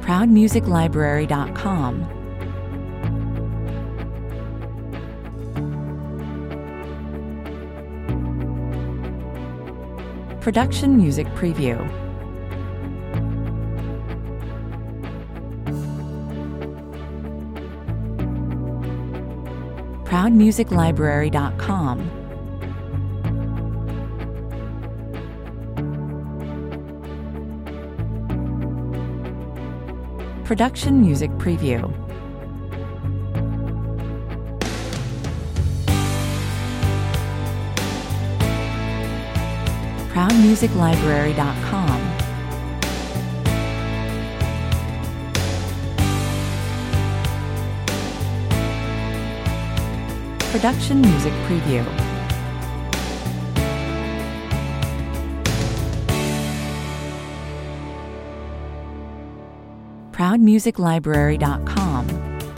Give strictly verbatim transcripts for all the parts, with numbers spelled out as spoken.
proud music library dot com. Production Music Preview. proud music library dot com. Production Music Preview. proud music library dot com. Production Music Preview. proud music library dot com.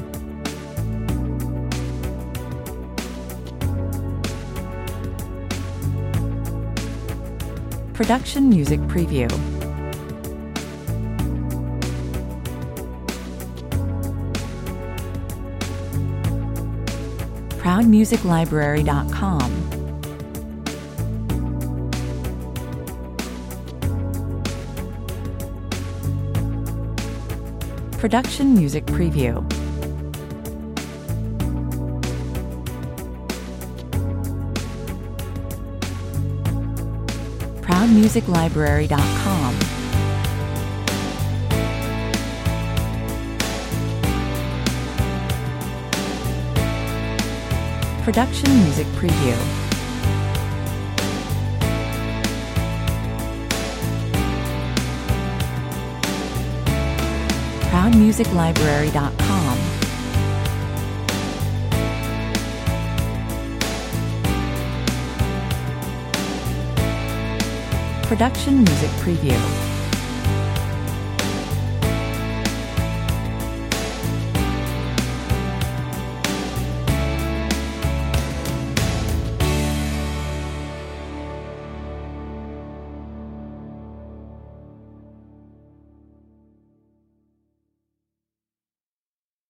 Production Music Preview. proud music library dot com. Production Music Preview. proud music library dot com. Production Music Preview. proud music library dot com. Production Music Preview.